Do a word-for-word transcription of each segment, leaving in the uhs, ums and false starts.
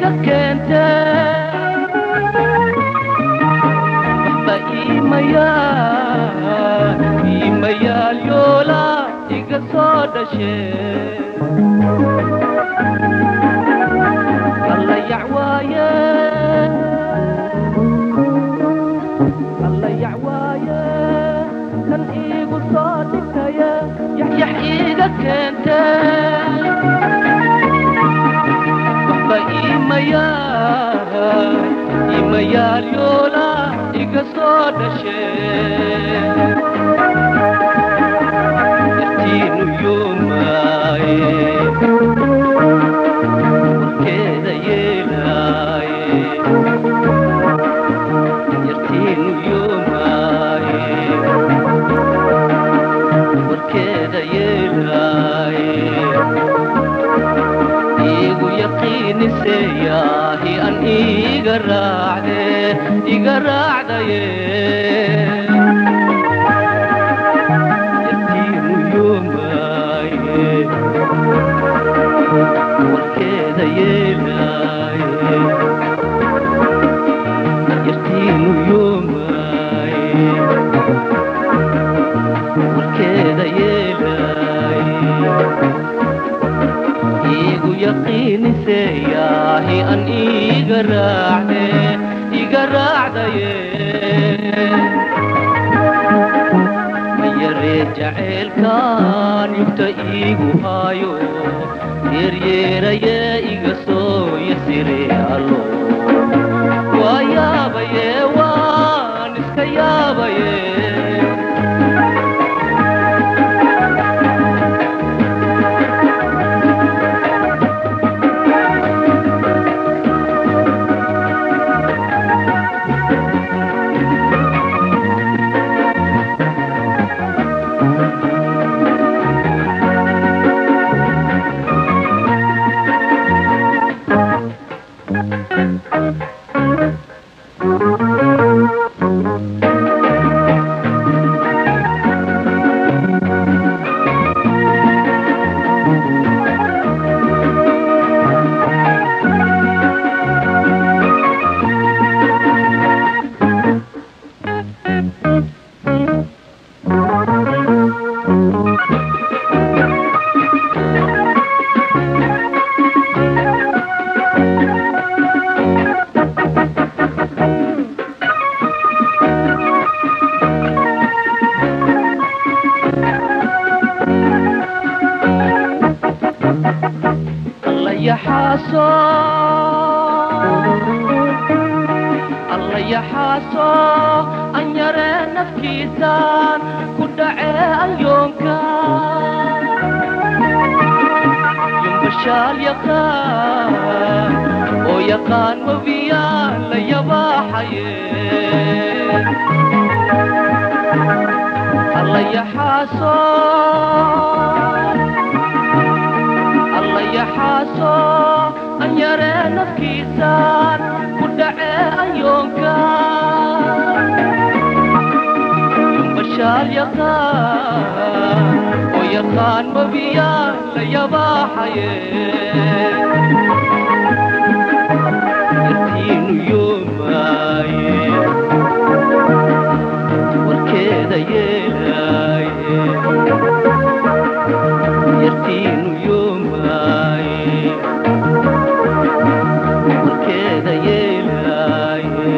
iga keentay waxba iimayaa iimayaal yoola iga soo dhashee alla yacwaaye alla yacwaaye kan iigu soo dhigtaya yaxyax iga keentay waxba iimayaa iimayaal yoola iga soo dhashee yartiinu yuumaaye warkeeda yeelaaye yartiinu yuumaaye warkeeda yeelaaye iigu yaqiiniseeyaahi an iiga raacde iga raacdaye yartiinu yuumaaye warkeeda yeelaaye yartiinu yuumaaye warkeeda yeelaaye iigu yaqiiniseeyaahi an iiga raacde iga raacdaye ma yaree jaceylkaan yugta iigu haayo yeeryeeraye iga soo yasire allo waa yaabaye waan iska yaabaye alla yaxaaso an yaree nafkiisaan ku dhacee alyoonka yumbashaal yaqaan oo yaqaan wabiyaan la yabaaxaye alla yaxaaso alla yaxaaso an yaree nafkiisaan ku dhacee alyoonka yumbashaal yaqaan oo yaqaan wabiyaan la yabaaxaye yartiinu yuumaaye warkeeda yeelaaye yartiinu yuumaaye warkeeda yeelaaye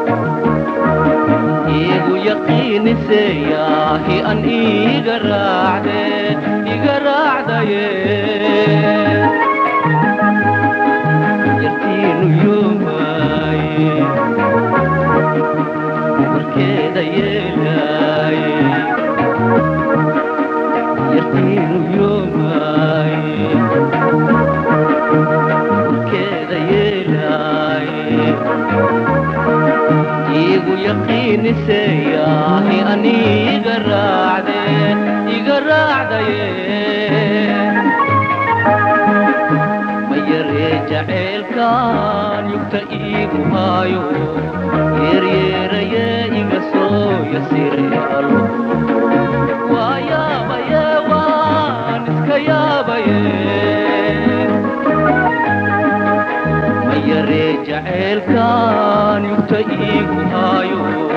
iigu yaqiiniseeyaahi an iiga raacde iga raacdaye yartiinu yuumaaye warkeeda yeelaaye yartiinu yuumaaye warkeeda yeelaaye iigu yaqiiniseeyaahi an iiga raacde iga raacdaye ma yaree jaceylkaan yugta iigu haayo yeeryeeraye iga soo yasire allo waa yaabaye waan iska yaabaye ma jaceylkan yugta iigu haayo